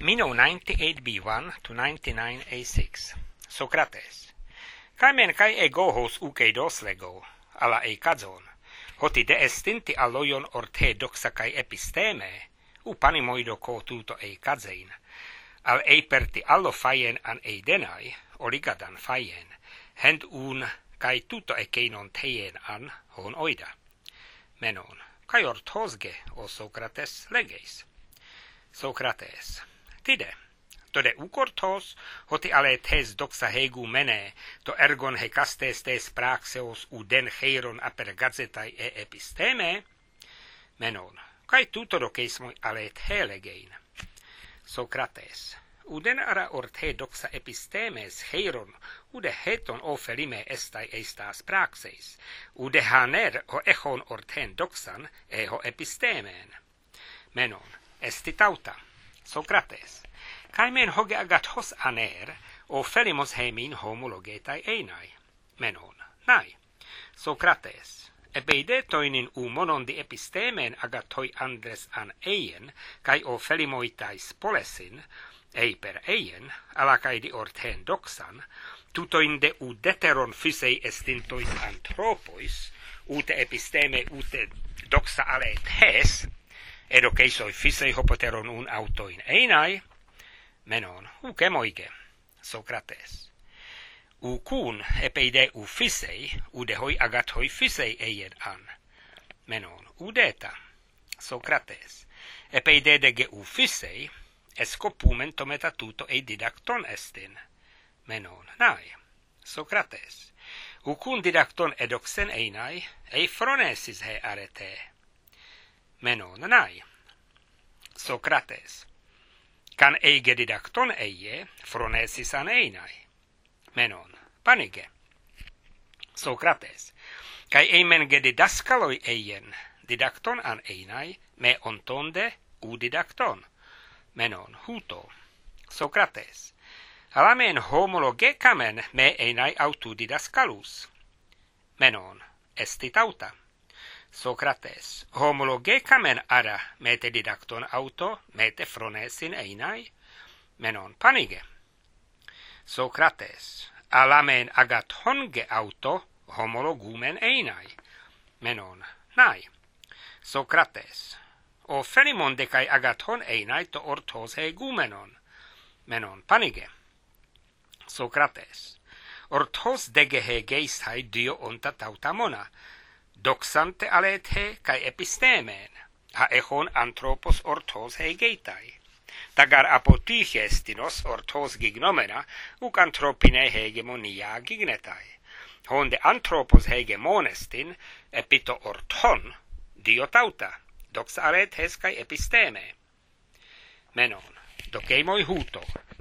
Mino 98b1 to 99a6. Sokrates. Kaimen kai egohos ukeidos lego, ala ei kazon. Hoti de estinti alloion orte doxa kai episteme, upanimoido ko tuto ei kazein. Al ei perti allo faien an ei denai, oligadan faien, hend un kai tuto e keinon teien an hon oida. Menon, kai ortosge o Sokrates legeis. Sokrates. Tide, tode ukortos, hoti ale tes doxa hegu mene, to ergon hekastes tes praxeos uden heiron aper gazetai e episteme, menon, kai tuto dokeismoi ale te legein. Sokrates, uden ara orte doxa epistemes heiron, ude heton o felime estai eistas praxeis, ude haner o echon orten doxan eho epistemen. Menon, esti tauta. Sokrates. Kaimen hoge agat hos aner, o felimos hemin homologetai einai. Menon, nai. Sokrates. Ebeide toinin monon di epistemen agatoi andres an eien, kai o felimoitais polesin, ei per eien, alakai di orten doxan, tutoin de deteron physei estintois anthropois, ute episteme ute doxa ale tes, edo keisoi physei hopoteron un autoin einai, menon, uke moike, Sokrates. Ukun epeide physei, ude hoi agathoi physei eien an, menon, udeta, Sokrates. Epeide dege physei, escopumen tometa tuto ei didacton estin, menon, nai, Sokrates. Ukun didacton edoxen einai, ei phronesis he arete, menon, nai, Sokrates. Kan eige didacton eie, phronesis an einai, menon, panige, Sokrates. Kai eimen ge didaskaloi eien, didacton an einai, me ontonde didacton, menon, huto, Sokrates. Alamen homologekamen me einai didaskalus, menon, esti tauta. Sokrates. Homologekamen ara mete didacton auto, mete phronesin einai, menon, panige. Sokrates. Alamen agat honge auto, homologumen einai, menon, nai. Sokrates. O felimon decai agat hon einai to ortos hegumenon, menon, panige. Sokrates. Ortos dege hegeistai dio onta tautamona, doxante alethe kai epistemen, ha echon anthropos ortos hegeitai. Tagar apotichestinos ortos gignomena, uc anthropine hegemonia gignetai. Honde anthropos hegemonestin, epito orthon, dio tauta, dox alethes kai episteme. Menon, dokeimoi huto.